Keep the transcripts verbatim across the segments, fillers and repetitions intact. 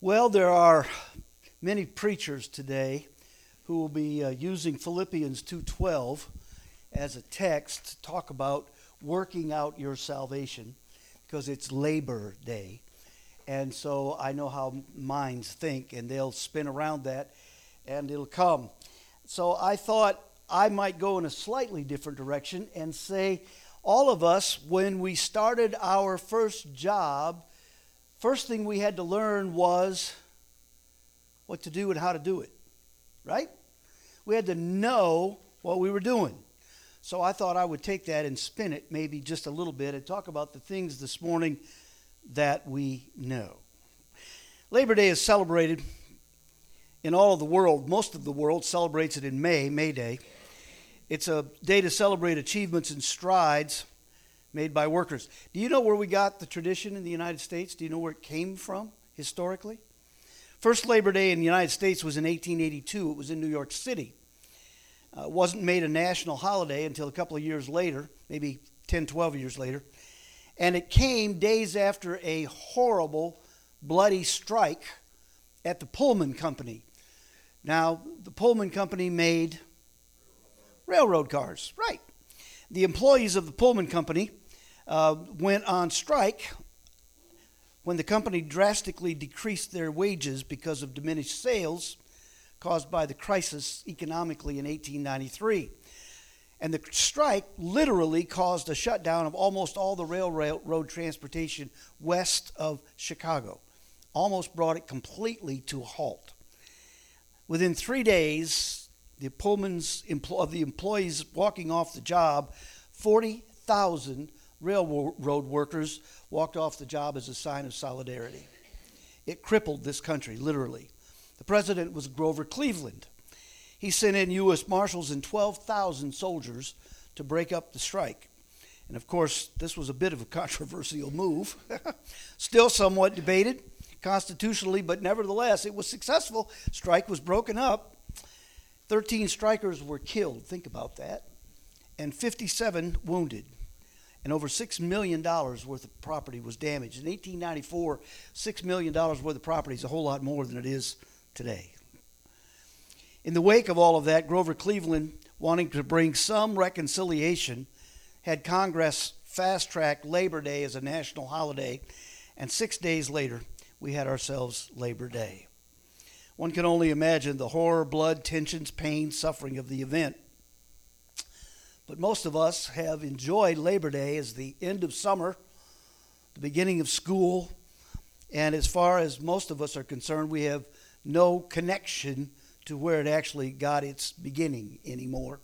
Well, there are many preachers today who will be uh, using Philippians two twelve as a text to talk about working out your salvation because it's Labor Day. And so I know how minds think, and they'll spin around that, and it'll come. So I thought I might go in a slightly different direction and say all of us, when we started our first job, first thing we had to learn was what to do and how to do it, right? We had to know what we were doing. So I thought I would take that and spin it maybe just a little bit and talk about the things this morning that we know. Labor Day is celebrated in all of the world. Most of the world celebrates it in May, May Day. It's a day to celebrate achievements and strides made by workers. Do you know where we got the tradition in the United States? Do you know where it came from historically? First Labor Day in the United States was in eighteen eighty-two. It was in New York City. Uh, it wasn't made a national holiday until a couple of years later, maybe ten, twelve years later. And it came days after a horrible, bloody strike at the Pullman Company. Now, the Pullman Company made railroad cars, right. The employees of the Pullman Company uh, went on strike when the company drastically decreased their wages because of diminished sales caused by the crisis economically in eighteen ninety-three. And the strike literally caused a shutdown of almost all the railroad transportation west of Chicago. Almost brought it completely to a halt. Within three days, the Pullman's of the employees walking off the job, forty thousand railroad workers walked off the job as a sign of solidarity. It crippled this country, literally. The president was Grover Cleveland. He sent in U S Marshals and twelve thousand soldiers to break up the strike. And of course, this was a bit of a controversial move. Still somewhat debated constitutionally, but nevertheless, it was successful. Strike was broken up. thirteen strikers were killed. Think about that. And fifty-seven wounded. And over six million dollars worth of property was damaged. In eighteen ninety-four, six million dollars worth of property is a whole lot more than it is today. In the wake of all of that, Grover Cleveland, wanting to bring some reconciliation, had Congress fast-track Labor Day as a national holiday, and six days later, we had ourselves Labor Day. One can only imagine the horror, blood, tensions, pain, suffering of the event. But most of us have enjoyed Labor Day as the end of summer, the beginning of school, and as far as most of us are concerned, we have no connection to where it actually got its beginning anymore.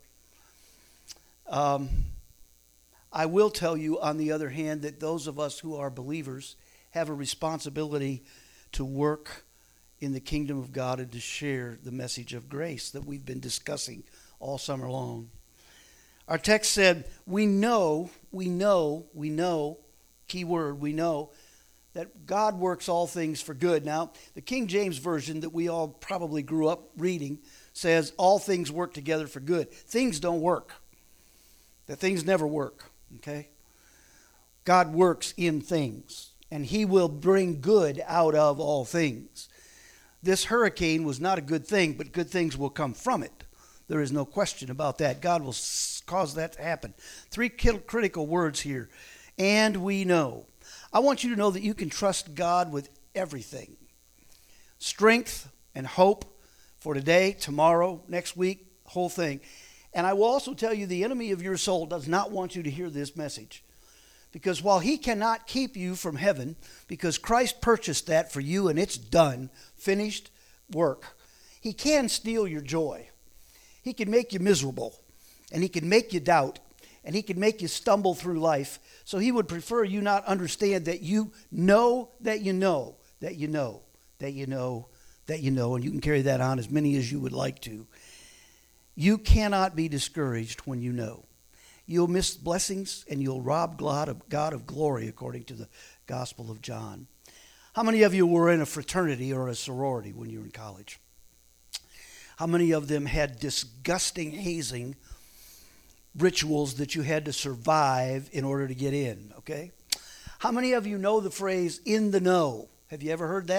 Um, I will tell you, on the other hand, that those of us who are believers have a responsibility to work in the kingdom of God and to share the message of grace that we've been discussing all summer long. Our text said, we know, we know, we know, key word, we know, that God works all things for good. Now, the King James Version that we all probably grew up reading says all things work together for good. Things don't work. That things never work, okay? God works in things, and he will bring good out of all things. This hurricane was not a good thing, but good things will come from it. There is no question about that. God will cause that to happen. Three critical words here. And we know. I want you to know that you can trust God with everything. Strength and hope for today, tomorrow, next week, whole thing. And I will also tell you the enemy of your soul does not want you to hear this message. Because while he cannot keep you from heaven, because Christ purchased that for you and it's done, finished work, he can steal your joy. He can make you miserable, and he can make you doubt, and he can make you stumble through life. So he would prefer you not understand that you know that you know that you know that you know that you know, and you can carry that on as many as you would like to. You cannot be discouraged when you know. You'll miss blessings, and you'll rob God of, God of glory, according to the Gospel of John. How many of you were in a fraternity or a sorority when you were in college? How many of them had disgusting hazing rituals that you had to survive in order to get in, okay? How many of you know the phrase, in the know? Have you ever heard that?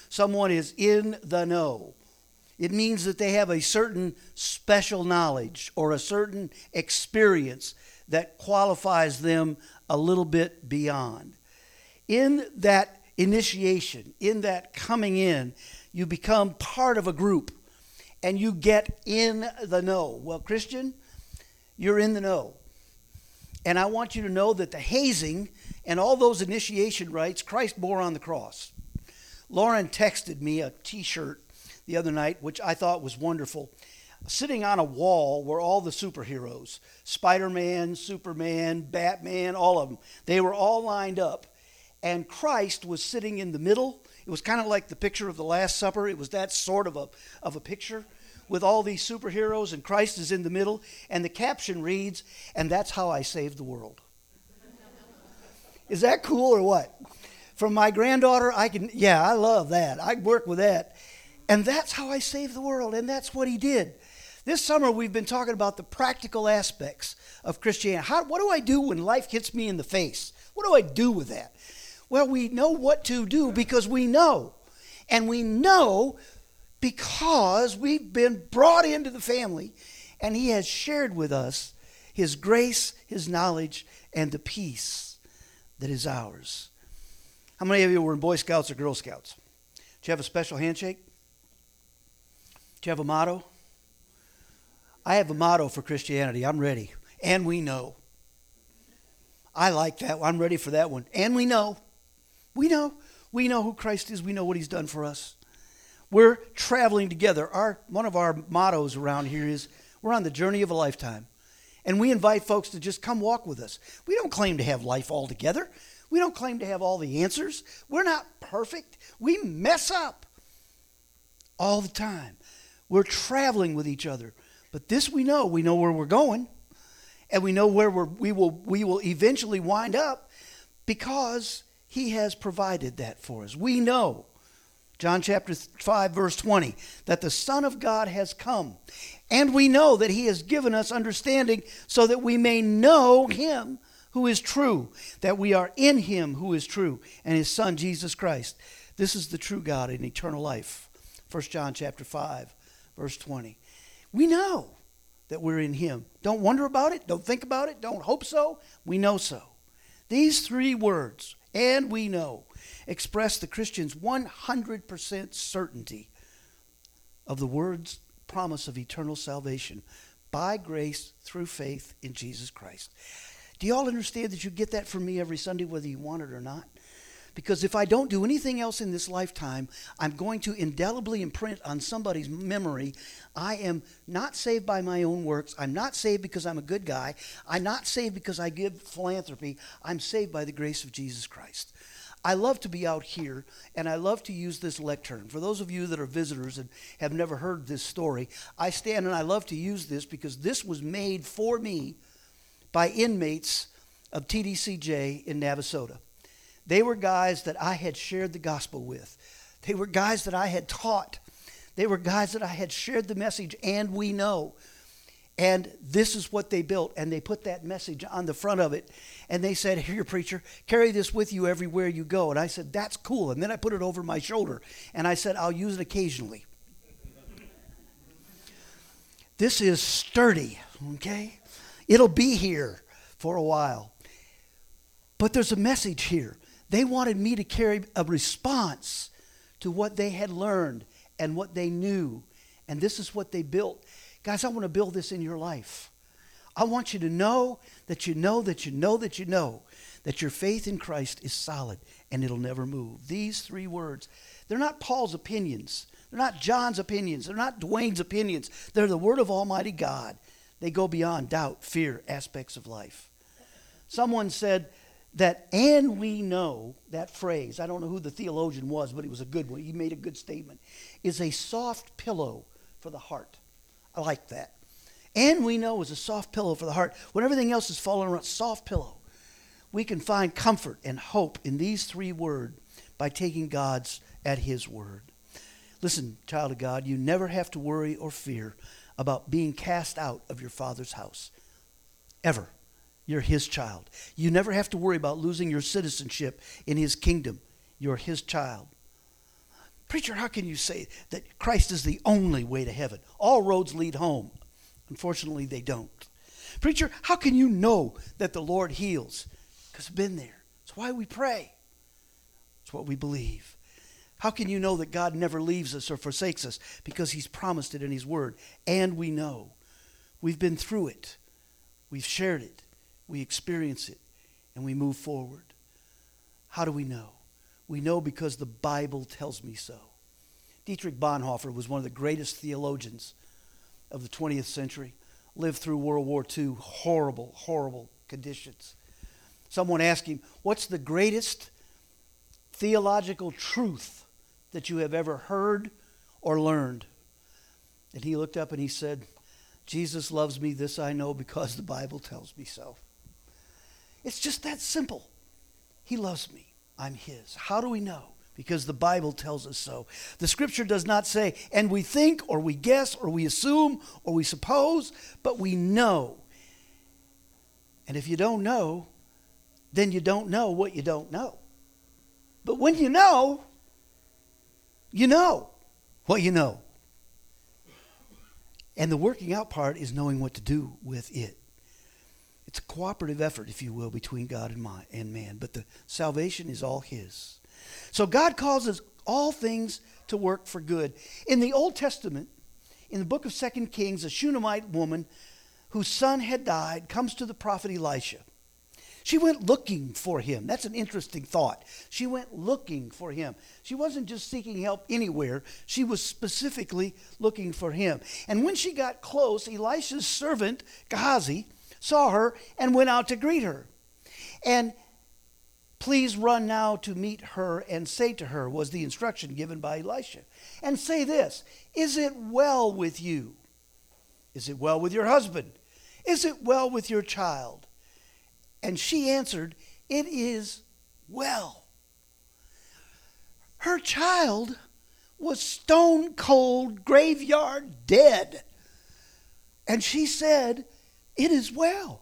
Someone is in the know. It means that they have a certain special knowledge or a certain experience that qualifies them a little bit beyond. In that initiation, in that coming in, you become part of a group and you get in the know. Well, Christian, you're in the know. And I want you to know that the hazing and all those initiation rites, Christ bore on the cross. Lauren texted me a t-shirt the other night, which I thought was wonderful. Sitting on a wall were all the superheroes. Spider-Man, Superman, Batman, all of them. They were all lined up. And Christ was sitting in the middle. It was kind of like the picture of the Last Supper. It was that sort of a, of a picture with all these superheroes, and Christ is in the middle. And the caption reads, "And that's how I saved the world." Is that cool or what? From my granddaughter, I can, yeah, I love that. I work with that. And that's how I saved the world, and that's what he did. This summer, we've been talking about the practical aspects of Christianity. How, what do I do when life hits me in the face? What do I do with that? Well, we know what to do because we know. And we know because we've been brought into the family, and he has shared with us his grace, his knowledge, and the peace that is ours. How many of you were in Boy Scouts or Girl Scouts? Did you have a special handshake? Do you have a motto? I have a motto for Christianity. I'm ready. And we know. I like that. I'm ready for that one. And we know. We know. We know who Christ is. We know what he's done for us. We're traveling together. Our one of our mottos around here is we're on the journey of a lifetime. And we invite folks to just come walk with us. We don't claim to have life all together. We don't claim to have all the answers. We're not perfect. We mess up all the time. We're traveling with each other. But this we know. We know where we're going. And we know where we're, we will we will eventually wind up because he has provided that for us. We know, John chapter five, verse twenty, that the Son of God has come. And we know that he has given us understanding so that we may know him who is true, that we are in him who is true, and his Son, Jesus Christ. This is the true God in eternal life. First John chapter five, verse twenty. We know that we're in him. Don't wonder about it. Don't think about it. Don't hope so. We know so. These three words, and we know, express the Christian's one hundred percent certainty of the word's promise of eternal salvation by grace through faith in Jesus Christ. Do you all understand that you get that from me every Sunday, whether you want it or not? Because if I don't do anything else in this lifetime, I'm going to indelibly imprint on somebody's memory, I am not saved by my own works. I'm not saved because I'm a good guy. I'm not saved because I give philanthropy. I'm saved by the grace of Jesus Christ. I love to be out here, and I love to use this lectern. For those of you that are visitors and have never heard this story, I stand and I love to use this because this was made for me by inmates of T D C J in Navasota. They were guys that I had shared the gospel with. They were guys that I had taught. They were guys that I had shared the message, and we know. And this is what they built, and they put that message on the front of it. And they said, "Here, preacher, carry this with you everywhere you go." And I said, "That's cool." And then I put it over my shoulder, and I said, "I'll use it occasionally." This is sturdy, okay? It'll be here for a while. But there's a message here. They wanted me to carry a response to what they had learned and what they knew. And this is what they built. Guys, I want to build this in your life. I want you to know that you know that you know that you know that your faith in Christ is solid and it'll never move. These three words, they're not Paul's opinions. They're not John's opinions. They're not Dwayne's opinions. They're the word of Almighty God. They go beyond doubt, fear, aspects of life. Someone said that, and we know, that phrase, I don't know who the theologian was, but it was a good one. He made a good statement, is a soft pillow for the heart. I like that. And we know is a soft pillow for the heart. When everything else is falling around, soft pillow. We can find comfort and hope in these three words by taking God's at his word. Listen, child of God, you never have to worry or fear about being cast out of your Father's house. Ever. You're his child. You never have to worry about losing your citizenship in his kingdom. You're his child. Preacher, how can you say that Christ is the only way to heaven? All roads lead home. Unfortunately, they don't. Preacher, how can you know that the Lord heals? Because I've been there. That's why we pray. It's what we believe. How can you know that God never leaves us or forsakes us? Because he's promised it in his word. And we know. We've been through it. We've shared it. We experience it. And we move forward. How do we know? We know because the Bible tells me so. Dietrich Bonhoeffer was one of the greatest theologians of the twentieth century. Lived through World War Two. Horrible, horrible conditions. Someone asked him, what's the greatest theological truth that you have ever heard or learned? And he looked up and he said, Jesus loves me, this I know because the Bible tells me so. It's just that simple. He loves me. I'm his. How do we know? Because the Bible tells us so. The scripture does not say, and we think, or we guess, or we assume, or we suppose, but we know. And if you don't know, then you don't know what you don't know. But when you know, you know what you know. And the working out part is knowing what to do with it. It's a cooperative effort, if you will, between God and man. But the salvation is all his. So God causes all things to work for good. In the Old Testament, in the book of Second Kings, a Shunammite woman whose son had died comes to the prophet Elisha. She went looking for him. That's an interesting thought. She went looking for him. She wasn't just seeking help anywhere. She was specifically looking for him. And when she got close, Elisha's servant, Gehazi, saw her and went out to greet her. And please run now to meet her and say to her, was the instruction given by Elisha. And say this, is it well with you? Is it well with your husband? Is it well with your child? And she answered, it is well. Her child was stone cold, graveyard dead. And she said, it is well.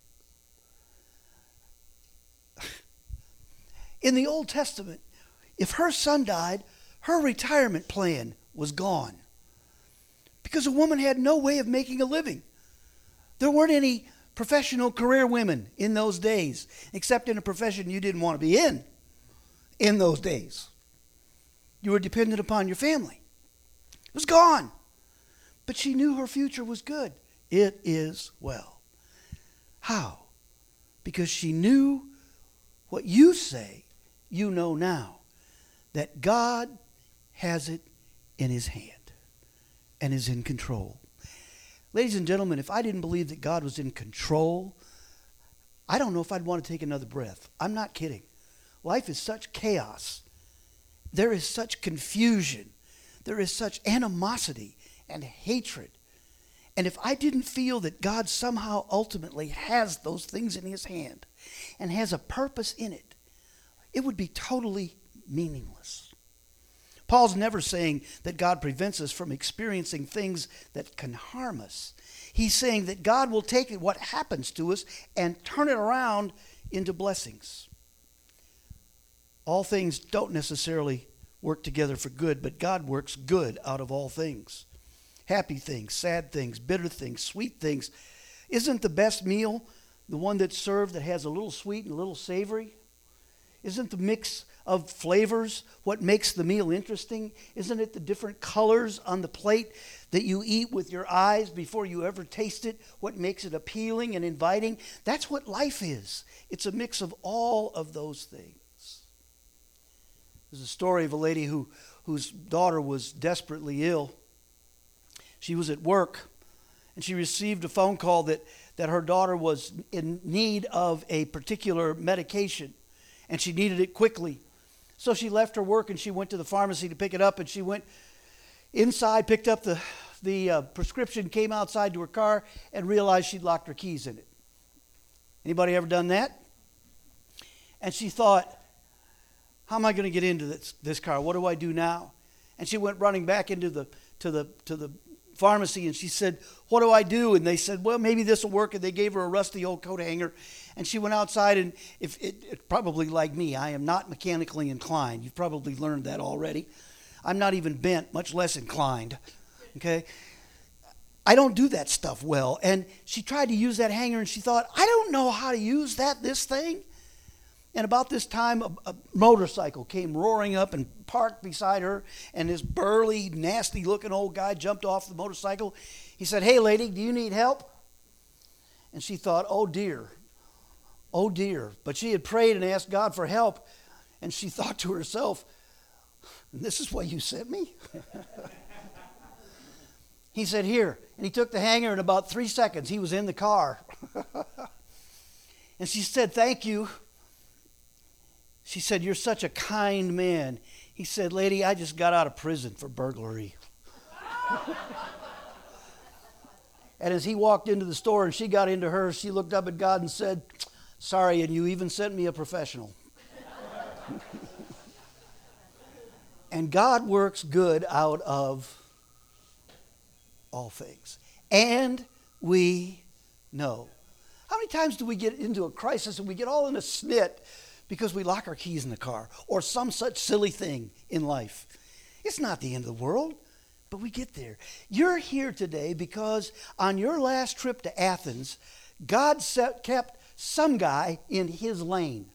In the Old Testament, if her son died, her retirement plan was gone. Because a woman had no way of making a living. There weren't any professional career women in those days, except in a profession you didn't want to be in in those days. You were dependent upon your family. It was gone. But she knew her future was good. It is well. How? Because she knew what you say you know now, that God has it in his hand and is in control. Ladies and gentlemen, if I didn't believe that God was in control, I don't know if I'd want to take another breath. I'm not kidding. Life is such chaos. There is such confusion. There is such animosity and hatred. And if I didn't feel that God somehow ultimately has those things in his hand and has a purpose in it, it would be totally meaningless. Paul's never saying that God prevents us from experiencing things that can harm us. He's saying that God will take what happens to us and turn it around into blessings. All things don't necessarily work together for good, but God works good out of all things. Happy things, sad things, bitter things, sweet things. Isn't the best meal the one that's served that has a little sweet and a little savory? Isn't the mix of flavors what makes the meal interesting? Isn't it the different colors on the plate that you eat with your eyes before you ever taste it what makes it appealing and inviting? That's what life is. It's a mix of all of those things. There's a story of a lady who, whose daughter was desperately ill. She was at work, and she received a phone call that, that her daughter was in need of a particular medication, and she needed it quickly. So she left her work, and she went to the pharmacy to pick it up, and she went inside, picked up the, the uh, prescription, came outside to her car, and realized she'd locked her keys in it. Anybody ever done that? And she thought, how am I going to get into this, this car? What do I do now? And she went running back into the to the to the pharmacy, and she said, what do I do? And they said, well, maybe this will work. And they gave her a rusty old coat hanger, and she went outside. And if it, it probably like me, I am not mechanically inclined. You've probably learned that already. I'm not even bent, much less inclined. Okay? I don't do that stuff well. And she tried to use that hanger, and she thought, I don't know how to use that, this thing. And about this time, a, a motorcycle came roaring up and parked beside her, and this burly, nasty-looking old guy jumped off the motorcycle. He said, hey, lady, do you need help? And she thought, oh, dear, oh, dear. But she had prayed and asked God for help, and she thought to herself, this is why you sent me? He said, here. And he took the hanger, in about three seconds, he was in the car. And she said, thank you. She said, you're such a kind man. He said, lady, I just got out of prison for burglary. And as he walked into the store and she got into hers, she looked up at God and said, sorry, and you even sent me a professional. And God works good out of all things. And we know. How many times do we get into a crisis and we get all in a snit because we lock our keys in the car or some such silly thing in life? It's not the end of the world, but we get there. You're here today because on your last trip to Athens, God set, kept some guy in his lane.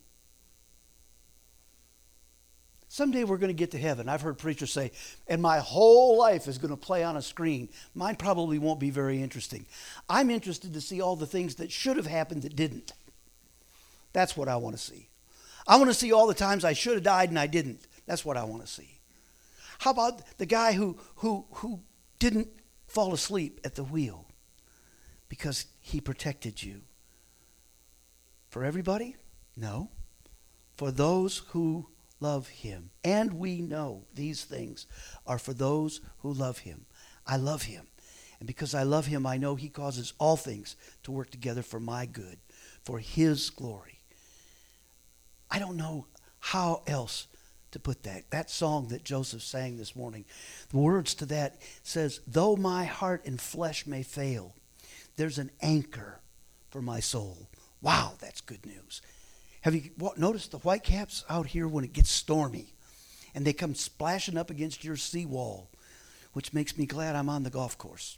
Someday we're going to get to heaven. I've heard preachers say, and my whole life is going to play on a screen. Mine probably won't be very interesting. I'm interested to see all the things that should have happened that didn't. That's what I want to see. I want to see all the times I should have died and I didn't. That's what I want to see. How about the guy who who who didn't fall asleep at the wheel because he protected you? For everybody? No. For those who love him. And we know these things are for those who love him. I love him. And because I love him, I know he causes all things to work together for my good, for his glory. I don't know how else to put that. That song that Joseph sang this morning, the words to that says, though my heart and flesh may fail, there's an anchor for my soul. Wow, that's good news. Have you noticed the whitecaps out here when it gets stormy and they come splashing up against your seawall, which makes me glad I'm on the golf course.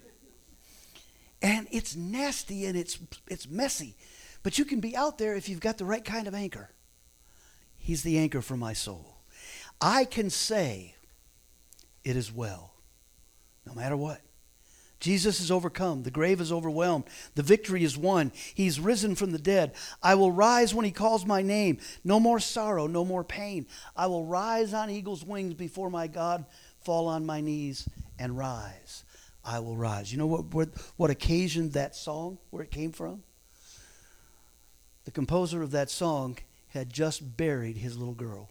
And it's nasty and it's it's messy, but you can be out there if you've got the right kind of anchor. He's the anchor for my soul. I can say it is well, no matter what. Jesus is overcome. The grave is overwhelmed. The victory is won. He's risen from the dead. I will rise when he calls my name. No more sorrow, no more pain. I will rise on eagle's wings before my God, fall on my knees and rise. I will rise. You know what, what, what occasioned that song, where it came from? The composer of that song had just buried his little girl.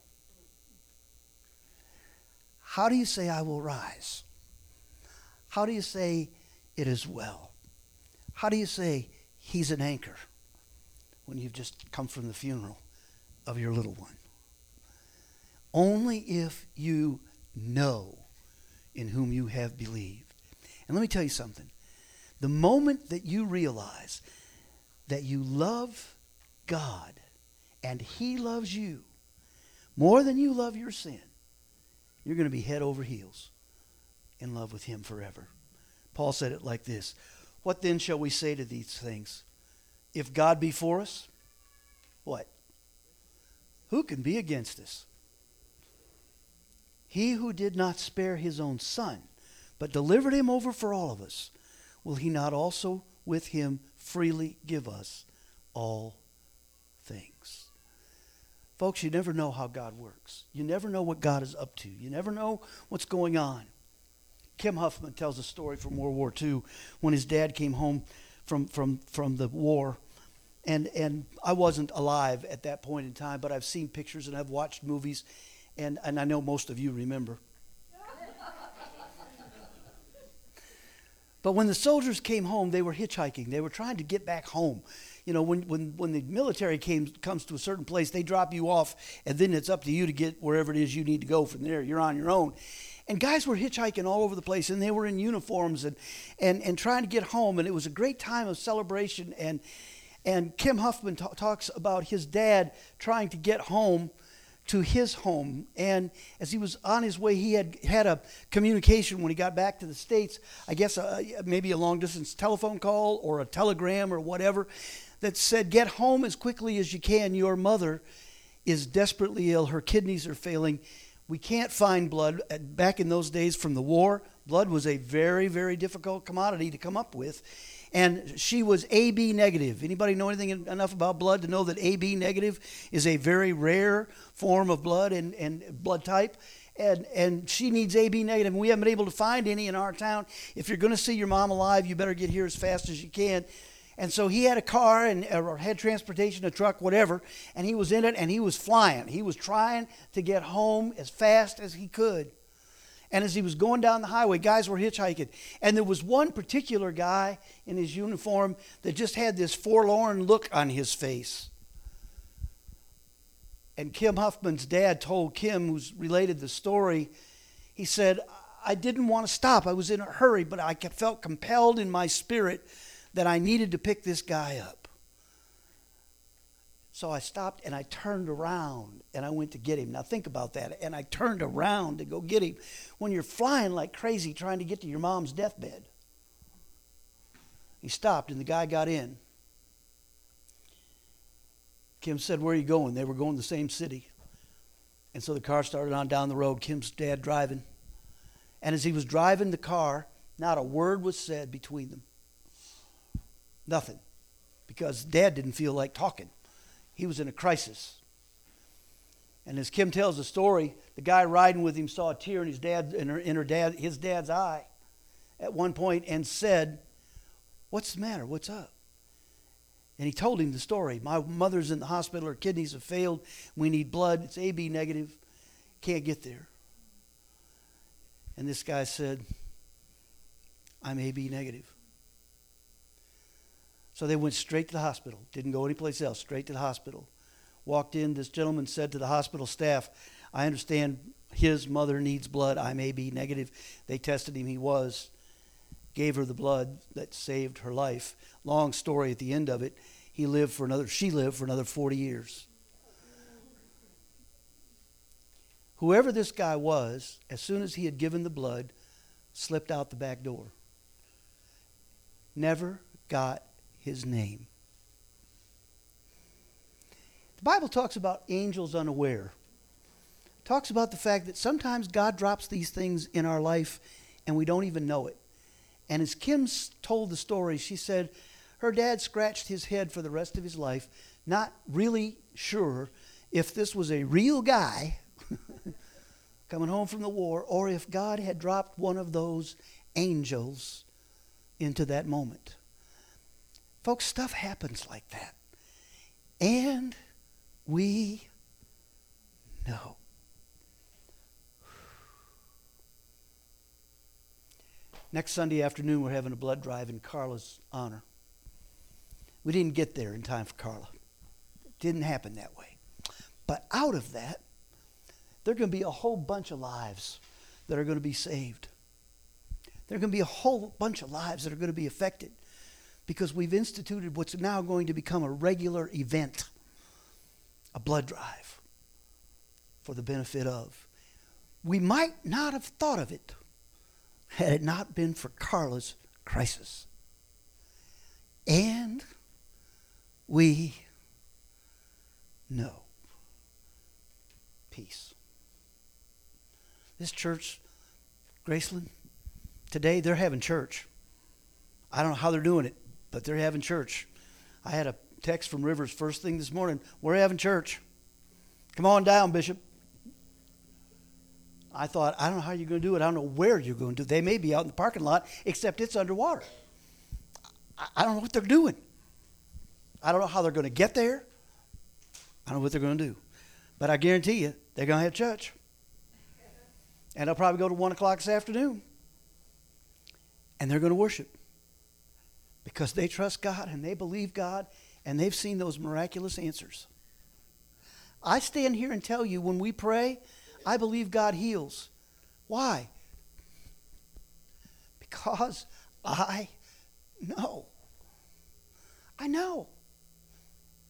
How do you say I will rise? How do you say it is well? How do you say he's an anchor when you've just come from the funeral of your little one? Only if you know in whom you have believed. And let me tell you something. The moment that you realize that you love God and he loves you more than you love your sin, you're going to be head over heels in love with him forever. Paul said it like this: what then shall we say to these things? If God be for us, what? Who can be against us? He who did not spare his own son, but delivered him over for all of us, will he not also with him freely give us all things? Folks, you never know how God works. You never know what God is up to. You never know what's going on. Kim Huffman tells a story from World War Two when his dad came home from, from, from the war. And, and I wasn't alive at that point in time, but I've seen pictures and I've watched movies, and, and I know most of you remember. But when the soldiers came home, they were hitchhiking. They were trying to get back home. You know, when, when, when the military came, comes to a certain place, they drop you off, and then it's up to you to get wherever it is you need to go from there. You're on your own. And guys were hitchhiking all over the place, and they were in uniforms and, and, and trying to get home. And it was a great time of celebration. And, and Kim Huffman t- talks about his dad trying to get home to his home. And as he was on his way, he had had a communication when he got back to the States, I guess uh, maybe a long-distance telephone call or a telegram or whatever, that said, get home as quickly as you can. Your mother is desperately ill. Her kidneys are failing. We can't find blood. Back in those days from the war, blood was a very, very difficult commodity to come up with. And she was A B negative. Anybody know anything enough about blood to know that A B negative is a very rare form of blood and, and blood type? And and she needs A B negative. And we haven't been able to find any in our town. If you're going to see your mom alive, you better get here as fast as you can. And so he had a car and or had transportation, a truck, whatever, and he was in it and he was flying. He was trying to get home as fast as he could. And as he was going down the highway, guys were hitchhiking. And there was one particular guy in his uniform that just had this forlorn look on his face. And Kim Huffman's dad told Kim, who's related the story, he said, I didn't want to stop. I was in a hurry, but I felt compelled in my spirit that I needed to pick this guy up. So I stopped and I turned around and I went to get him. Now think about that. And I turned around to go get him. When you're flying like crazy trying to get to your mom's deathbed. He stopped and the guy got in. Kim said, where are you going? They were going to the same city. And so the car started on down the road. Kim's dad driving. And as he was driving the car, not a word was said between them. Nothing. Because Dad didn't feel like talking. He was in a crisis. And as Kim tells the story, the guy riding with him saw a tear in his dad in her, in her dad his dad's eye at one point and said, what's the matter? What's up? And he told him the story. My mother's in the hospital. Her kidneys have failed. We need blood. It's A B negative. Can't get there. And this guy said, I'm A B negative. So they went straight to the hospital. Didn't go anyplace else. Straight to the hospital. Walked in. This gentleman said to the hospital staff, I understand his mother needs blood. I'm A B negative. They tested him. He was. Gave her the blood that saved her life. Long story at the end of it. He lived for another, she lived for another forty years. Whoever this guy was, as soon as he had given the blood, slipped out the back door. Never got his name. The Bible talks about angels unaware. It talks about the fact that sometimes God drops these things in our life and we don't even know it. And as Kim told the story, she said her dad scratched his head for the rest of his life, not really sure if this was a real guy coming home from the war or if God had dropped one of those angels into that moment. Folks, stuff happens like that. And we know. Next Sunday afternoon, we're having a blood drive in Carla's honor. We didn't get there in time for Carla. It didn't happen that way. But out of that, there are going to be a whole bunch of lives that are going to be saved. There are going to be a whole bunch of lives that are going to be affected because we've instituted what's now going to become a regular event, a blood drive for the benefit of. We might not have thought of it had it not been for Carla's crisis. And we know. Peace. This church, Graceland, today they're having church. I don't know how they're doing it, but they're having church. I had a text from Rivers first thing this morning. We're having church. Come on down, Bishop. I thought, I don't know how you're going to do it. I don't know where you're going to do it. They may be out in the parking lot, except it's underwater. I, I don't know what they're doing. I don't know how they're going to get there. I don't know what they're going to do. But I guarantee you, they're going to have church. And they'll probably go to one o'clock this afternoon. And they're going to worship. Because they trust God and they believe God and they've seen those miraculous answers. I stand here and tell you, when we pray, I believe God heals. Why? Because I know. I know.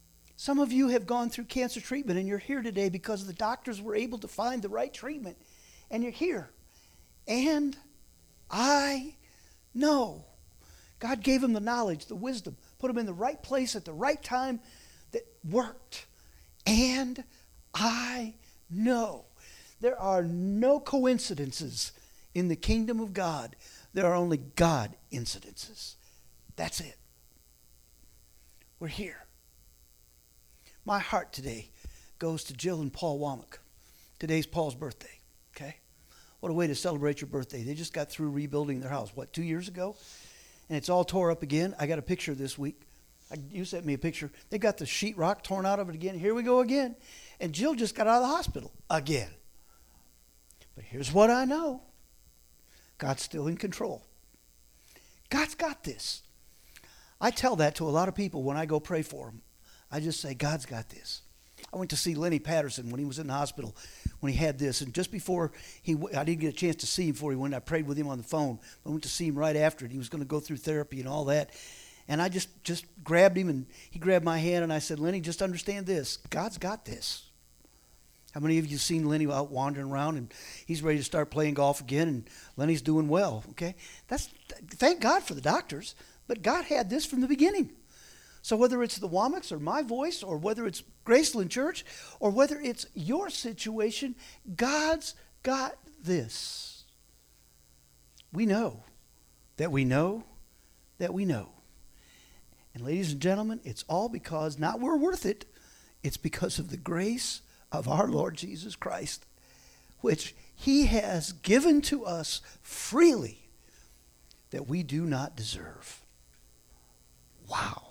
Some of you have gone through cancer treatment and you're here today because the doctors were able to find the right treatment. And you're here. And I know God gave them the knowledge, the wisdom, put them in the right place at the right time that worked. And I know there are no coincidences in the kingdom of God. There are only God incidences. That's it. We're here. My heart today goes to Jill and Paul Womack. Today's Paul's birthday, okay? What a way to celebrate your birthday. They just got through rebuilding their house, what, two years ago? And it's all tore up again. I got a picture this week. I, you sent me a picture. They got the sheetrock torn out of it again. Here we go again. And Jill just got out of the hospital again. But here's what I know. God's still in control. God's got this. I tell that to a lot of people when I go pray for them. I just say, God's got this. I went to see Lenny Patterson when he was in the hospital, when he had this. And just before he, I didn't get a chance to see him before he went. I prayed with him on the phone. I went to see him right after it. He was going to go through therapy and all that. And I just, just grabbed him, and he grabbed my hand, and I said, Lenny, just understand this. God's got this. How many of you have seen Lenny out wandering around, and he's ready to start playing golf again, and Lenny's doing well, okay? That's, thank God for the doctors, but God had this from the beginning. So whether it's the Womacks or my voice, or whether it's Graceland Church, or whether it's your situation, God's got this. We know that we know that we know. And ladies and gentlemen, it's all because, not we're worth it, it's because of the grace of our Lord Jesus Christ, which he has given to us freely that we do not deserve. Wow.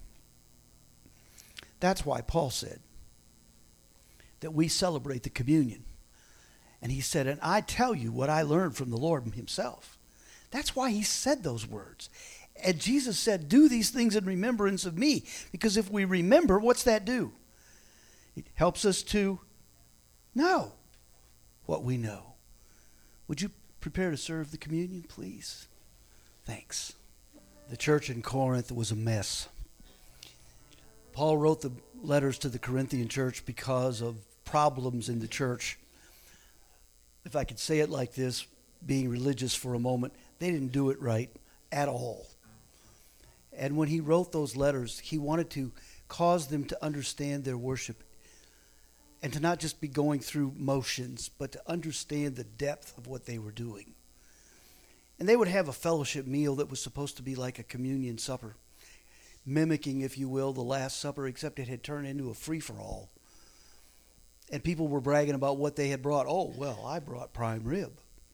That's why Paul said that we celebrate the communion. And he said, and I tell you what I learned from the Lord himself. That's why he said those words. And Jesus said, do these things in remembrance of me. Because if we remember, what's that do? It helps us to know what we know. Would you prepare to serve the communion, please? Thanks. The church in Corinth was a mess. Paul wrote the letters to the Corinthian church because of problems in the church. If I could say it like this, being religious for a moment, they didn't do it right at all. And when he wrote those letters, he wanted to cause them to understand their worship and to not just be going through motions, but to understand the depth of what they were doing. And they would have a fellowship meal that was supposed to be like a communion supper, mimicking, if you will, the Last Supper, except it had turned into a free-for-all. And people were bragging about what they had brought. Oh, well, I brought prime rib.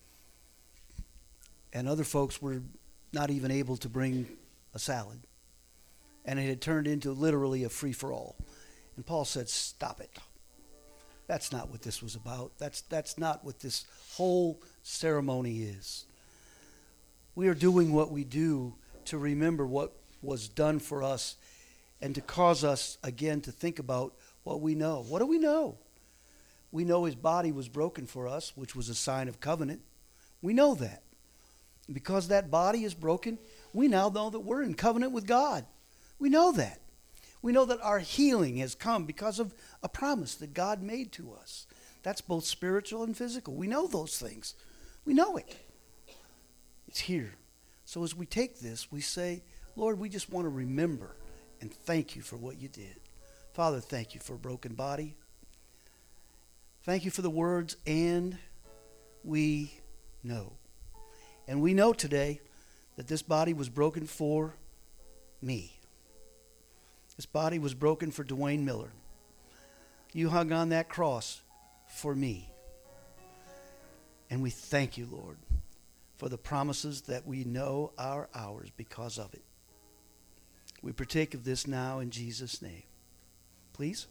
And other folks were not even able to bring a salad. And it had turned into literally a free-for-all. And Paul said, stop it. That's not what this was about. That's, that's not what this whole ceremony is. We are doing what we do to remember what was done for us and to cause us, again, to think about what we know. What do we know? We know his body was broken for us, which was a sign of covenant. We know that. Because that body is broken, we now know that we're in covenant with God. We know that. We know that our healing has come because of a promise that God made to us. That's both spiritual and physical. We know those things. We know it. It's here. So as we take this, we say, Lord, we just want to remember and thank you for what you did. Father, thank you for a broken body. Thank you for the words, and we know. And we know today that this body was broken for me. This body was broken for Dwayne Miller. You hung on that cross for me. And we thank you, Lord, for the promises that we know are ours because of it. We partake of this now in Jesus' name. Please.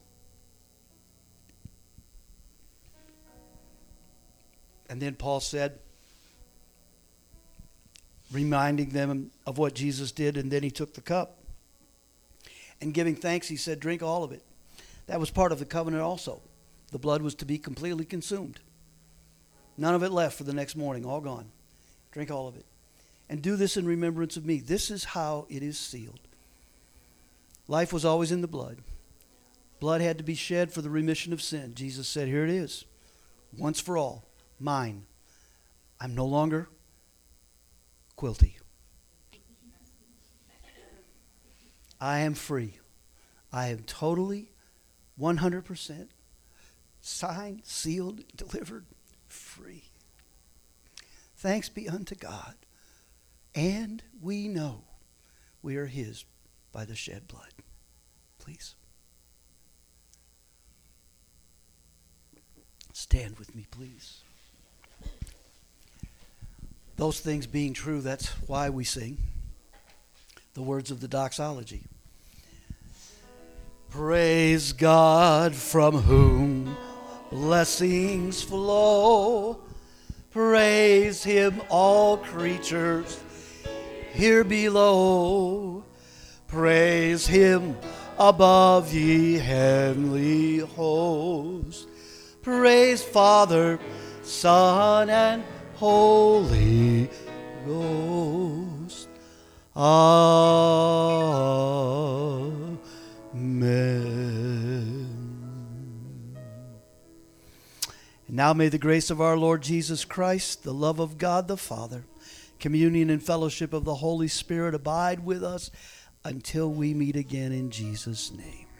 And then Paul said, reminding them of what Jesus did, and then he took the cup. And giving thanks, he said, drink all of it. That was part of the covenant also. The blood was to be completely consumed. None of it left for the next morning, all gone. Drink all of it. And do this in remembrance of me. This is how it is sealed. Life was always in the blood. Blood had to be shed for the remission of sin. Jesus said, here it is, once for all, mine. I'm no longer Quilty. I am free. I am totally, one hundred percent signed, sealed, delivered, free. Thanks be unto God. And we know we are his by the shed blood. Please. Stand with me, please. Those things being true, that's why we sing the words of the doxology. Praise God from whom blessings flow. Praise him, all creatures here below. Praise him above, ye heavenly hosts. Praise Father, Son, and Holy Ghost. Amen. And now may the grace of our Lord Jesus Christ, the love of God the Father, communion and fellowship of the Holy Spirit abide with us until we meet again in Jesus' name.